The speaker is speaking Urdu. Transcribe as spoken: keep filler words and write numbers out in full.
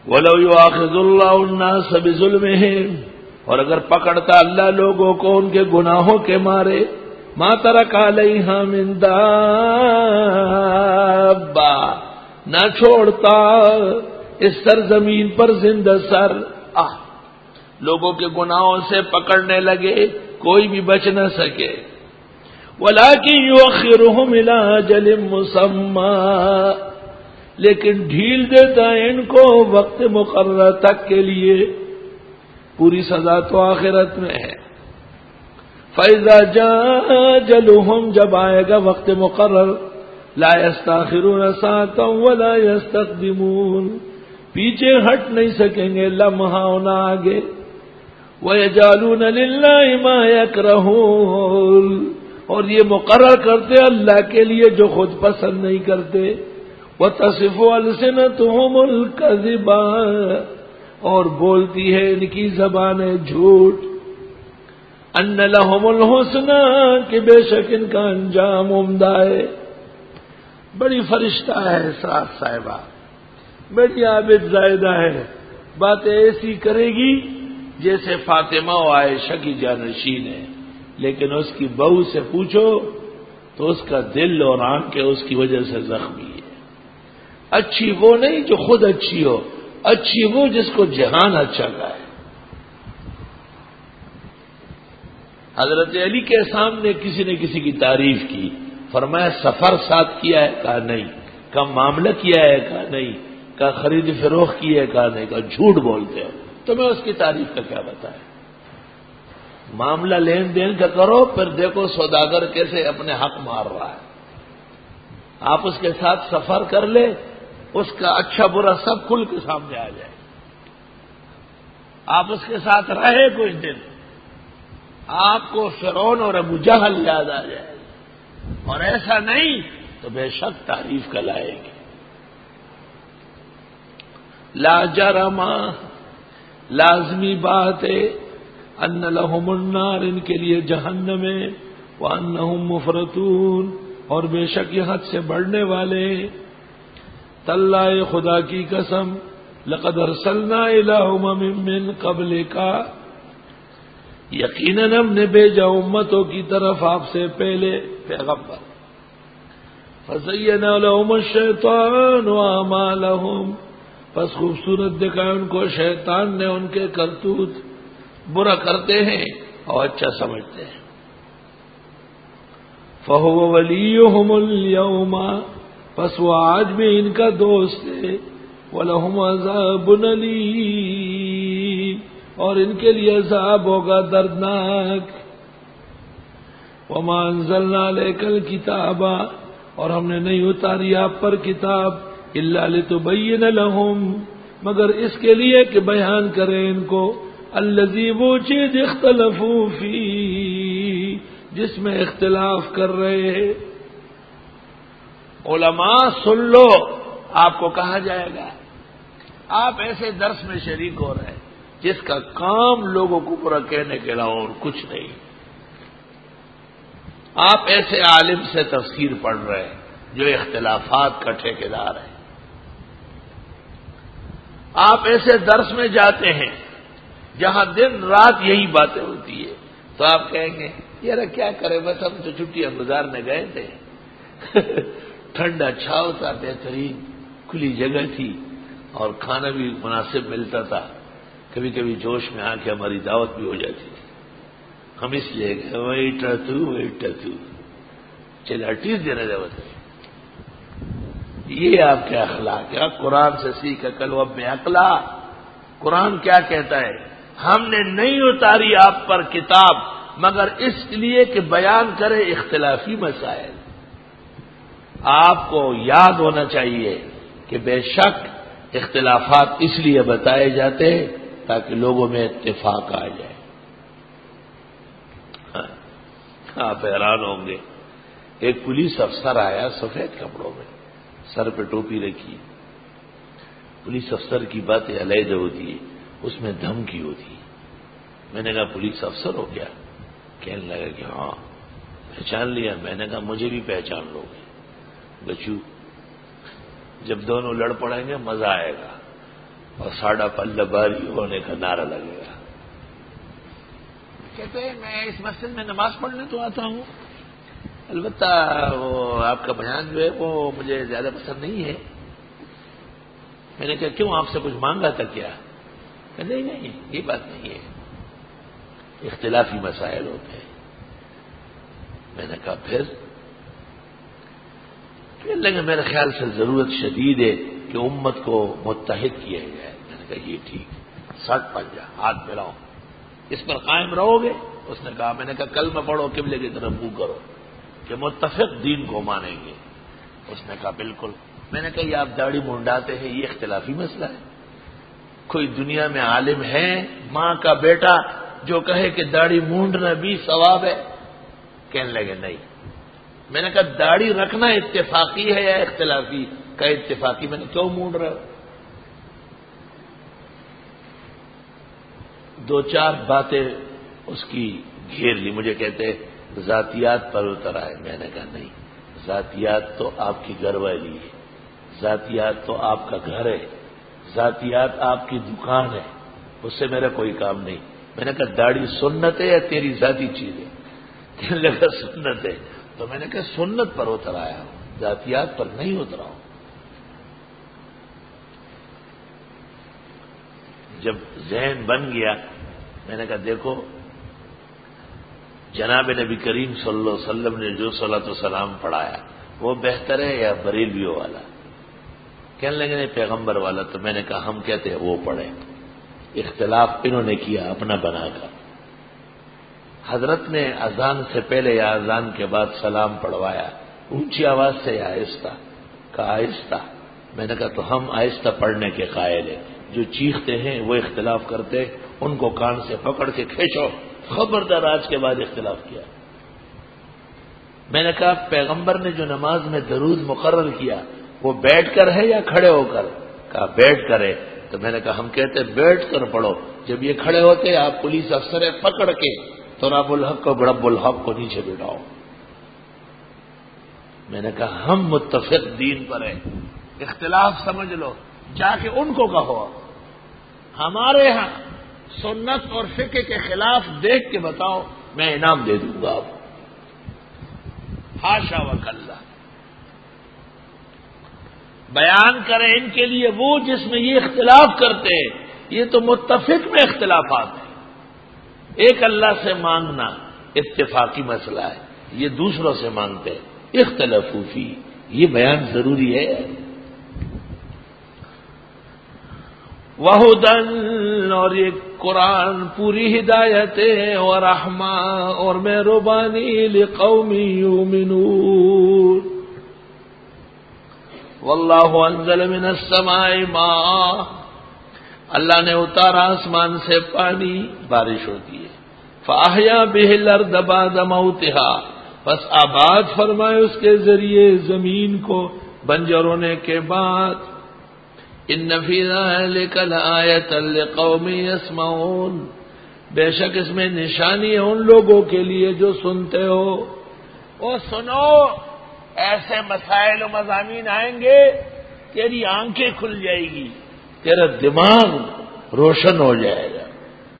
وَلَوْ يُؤَاخِذُ اللَّهُ النَّاسَ بِظُلْمِهِمْ، اور اگر پکڑتا اللہ لوگوں کو ان کے گناہوں کے مارے، مَا تَرَكَ عَلَيْهَا مِن دَابَّةٍ، نہ چھوڑتا اس سرزمین پر زندہ سر. آہ لوگوں کے گناہوں سے پکڑنے لگے کوئی بھی بچ نہ سکے. وَلَٰكِن يُؤَخِّرُهُمْ إِلَىٰ أَجَلٍ مُّسَمًّى، لیکن ڈھیل دیتا ہے ان کو وقت مقرر تک کے لیے. پوری سزا تو آخرت میں ہے. فَإِذَا جَاءَ أَجَلُهُمْ، جب آئے گا وقت مقرر، لَا يَسْتَأْخِرُونَ سَاعَةً وَلَا يَسْتَقْدِمُونَ، پیچھے ہٹ نہیں سکیں گے لمحہ نہ آگے. وَيَجْعَلُونَ لِلَّهِ مَا يَكْرَهُونَ، اور یہ مقرر کرتے اللہ کے لیے جو خود پسند نہیں کرتے. وَتَصِفُ أَلْسِنَتُهُمُ الْكَذِبَ، اور بولتی ہے ان کی زبانیں جھوٹ. أَنَّ لَهُمُ الْحُسْنَى، کہ بے شک ان کا انجام عمدہ ہے. بڑی فرشتہ ہے اسرار صاحبہ، بڑی عابد زائدہ ہے، باتیں ایسی کرے گی جیسے فاطمہ و عائشہ کی جانشین ہے، لیکن اس کی بہو سے پوچھو تو اس کا دل اور آنکھیں اس کی وجہ سے زخمی ہے. اچھی وہ نہیں جو خود اچھی ہو، اچھی وہ جس کو جہان اچھا کہے. حضرت علی کے سامنے کسی نے کسی کی تعریف کی، فرمایا سفر ساتھ کیا ہے؟ کہا نہیں. کہا معاملہ کیا ہے؟ کہا نہیں. کہا خرید فروخت کی ہے؟ کہا نہیں. کہا جھوٹ بولتے ہو. تو میں اس کی تعریف کا کیا بتایا؟ معاملہ لین دین کا کرو، پھر دیکھو سوداگر کیسے اپنے حق مار رہا ہے. آپ اس کے ساتھ سفر کر لے، اس کا اچھا برا سب کھل کے سامنے آ جائے. آپ اس کے ساتھ رہے کچھ دن، آپ کو فرعون اور ابو جہل یاد آ جائے، اور ایسا نہیں تو بے شک تعریف کا لائے گی. لا جرم، لازمی بات ہے، ان لہم النار، ان کے لیے جہنم ہے، وانہم مفرطون، اور بے شک یہ حد سے بڑھنے والے. تاللہ خدا کی قسم، لقد ارسلنا الی امم من قبلک، یقیناً ہم نے بھیجا امتوں کی طرف آپ سے پہلے پیغمبر. فزین لهم الشیطان اعمالهم، پس خوبصورت دکھائے ان کو شیطان نے ان کے کرتوت. برا کرتے ہیں اور اچھا سمجھتے ہیں. فهو ولیہم اليوم، پس وہ آج بھی ان کا دوست ہے. وَلَهُمْ عَذَابٌ أَلِيمٌ، اور ان کے لیے عذاب ہوگا دردناک. وَمَا أَنزَلْنَا عَلَيْكَ الْكِتَابَ، اور ہم نے نہیں اتاری آپ پر کتاب، إِلَّا لِتُبَيِّنَ لَهُمْ، مگر اس کے لیے کہ بیان کریں ان کو، الَّذِي وہ چیز اختلفوا فِيهِ، جس میں اختلاف کر رہے ہیں. علماء سن لو، آپ کو کہا جائے گا آپ ایسے درس میں شریک ہو رہے ہیں جس کا کام لوگوں کو برا کہنے کے علاوہ اور کچھ نہیں. آپ ایسے عالم سے تفسیر پڑھ رہے ہیں جو اختلافات کا ٹھیکیدار ہے. آپ ایسے درس میں جاتے ہیں جہاں دن رات یہی باتیں ہوتی ہے، تو آپ کہیں گے یار کیا کریں، بس ہم تو چھٹیاں گزارنے گئے تھے، ٹھنڈا چھاؤ تھا، بہترین کھلی جگہ تھی، اور کھانا بھی مناسب ملتا تھا. کبھی کبھی جوش میں آ کے ہماری دعوت بھی ہو جاتی تھی. ہم اس لیے گئے ویٹا تو ویٹا تو چل اٹیس دینا جب. یہ آپ کے اخلاق ہے. قرآن سے سیکھا کلو اب میں اقلا. قرآن کیا کہتا ہے؟ ہم نے نہیں اتاری آپ پر کتاب مگر اس لیے کہ بیان کرے اختلافی مسائل. آپ کو یاد ہونا چاہیے کہ بے شک اختلافات اس لیے بتائے جاتے ہیں تاکہ لوگوں میں اتفاق آ جائے. آپ حیران ہوں گے، ایک پولیس افسر آیا سفید کپڑوں میں، سر پہ ٹوپی رکھی. پولیس افسر کی باتیں علیحدہ ہوتی ہے، اس میں دھمکی ہوتی ہے. میں نے کہا پولیس افسر ہو کیا؟ کہنے لگا کہ ہاں. پہچان لیا؟ میں نے کہا مجھے بھی پہچان لو گے بچو، جب دونوں لڑ پڑیں گے مزہ آئے گا. اور ساڑھا پلہ باری ہونے کا نعرہ لگے گا. کہتے ہیں میں اس مسجد میں نماز پڑھنے تو آتا ہوں، البتہ وہ آپ کا بیان جو ہے وہ مجھے زیادہ پسند نہیں ہے. میں نے کہا کیوں، آپ سے کچھ مانگا تھا کیا؟ کہ نہیں نہیں یہ بات نہیں ہے، اختلافی مسائل ہوتے ہیں. میں نے کہا پھر کہنے لگے میرے خیال سے ضرورت شدید ہے کہ امت کو متحد کیا جائے. میں نے کہا یہ ٹھیک، سٹ پنجا ہاتھ ملاؤ، اس پر قائم رہو گے؟ اس نے کہا، میں نے کہا کلمہ پڑھو، قبلے کی طرف منہ کرو کہ متفق دین کو مانیں گے. اس نے کہا بالکل. میں نے کہا یہ آپ داڑھی منڈاتے ہیں، یہ اختلافی مسئلہ ہے. کوئی دنیا میں عالم ہے ماں کا بیٹا جو کہے کہ داڑھی مونڈنا بھی ثواب ہے؟ کہنے لگے نہیں. میں نے کہا داڑھی رکھنا اتفاقی ہے یا اختلافی؟ کہ اتفاقی. میں نے کیوں مونڈ رہے ہو؟ دو چار باتیں اس کی گھیر لی. مجھے کہتے ذاتیات پر اتر آئے. میں نے کہا نہیں، ذاتیات تو آپ کی گھر والی ہے، ذاتیات تو آپ کا گھر ہے، ذاتیات آپ کی دکان ہے، اس سے میرا کوئی کام نہیں. میں نے کہا داڑھی سنت ہے یا تیری ذاتی چیز ہے؟ کہنے لگا سنت ہے. تو میں نے کہا سنت پر اتر آیا ہوں، ذاتیات پر نہیں اترا ہوں. جب ذہن بن گیا میں نے کہا دیکھو جناب نبی کریم صلی اللہ علیہ وسلم نے جو صلاۃ والسلام پڑھایا وہ بہتر ہے یا بریلویوں والا؟ کہنے لگے نہیں پیغمبر والا. تو میں نے کہا ہم کہتے ہیں وہ پڑھیں. اختلاف انہوں نے کیا اپنا بنا کر. حضرت نے اذان سے پہلے یا اذان کے بعد سلام پڑھوایا، اونچی آواز سے یا آہستہ؟ کہا آہستہ. میں نے کہا تو ہم آہستہ پڑھنے کے قائل ہیں، جو چیختے ہیں وہ اختلاف کرتے، ان کو کان سے پکڑ کے کھینچو، خبردار آج کے بعد اختلاف کیا. میں نے کہا پیغمبر نے جو نماز میں درود مقرر کیا وہ بیٹھ کر ہے یا کھڑے ہو کر؟ کہا بیٹھ کر ہے. تو میں نے کہا ہم کہتے بیٹھ کر پڑھو. جب یہ کھڑے ہوتے آپ پولیس افسر ہے پکڑ کے تو رب الحق کو رب الحق کو نیچے بٹھاؤ. میں نے کہا ہم متفق دین پر ہیں، اختلاف سمجھ لو، جا کے ان کو کہو. ہمارے ہاں سنت اور فقہ کے خلاف دیکھ کے بتاؤ، میں انعام دے دوں گا آپ. حاشا وکلا. بیان کریں ان کے لیے وہ جس میں یہ اختلاف کرتے ہیں. یہ تو متفق میں اختلافات ہیں. ایک اللہ سے مانگنا اتفاقی مسئلہ ہے، یہ دوسروں سے مانگتے ہیں اختلافو فی. یہ بیان ضروری ہے. وہدن، اور یہ قرآن پوری ہدایت ہے، اور رحمہ اور مہربانی لقوم یؤمنون. واللہ انزل من السماء ماء، اللہ نے اتارا آسمان سے پانی، بارش ہوتی ہے. فاحیا بہ الارض بعد موتها، بس آباد فرمائے اس کے ذریعے زمین کو بنجر ہونے کے بعد. ان فی ذلک لآیۃ لقوم یسمعون، بے شک اس میں نشانی ہے ان لوگوں کے لیے جو سنتے ہو. وہ سنو، ایسے مسائل و مضامین آئیں گے تیری آنکھیں کھل جائے گی، تیرا دماغ روشن ہو جائے گا.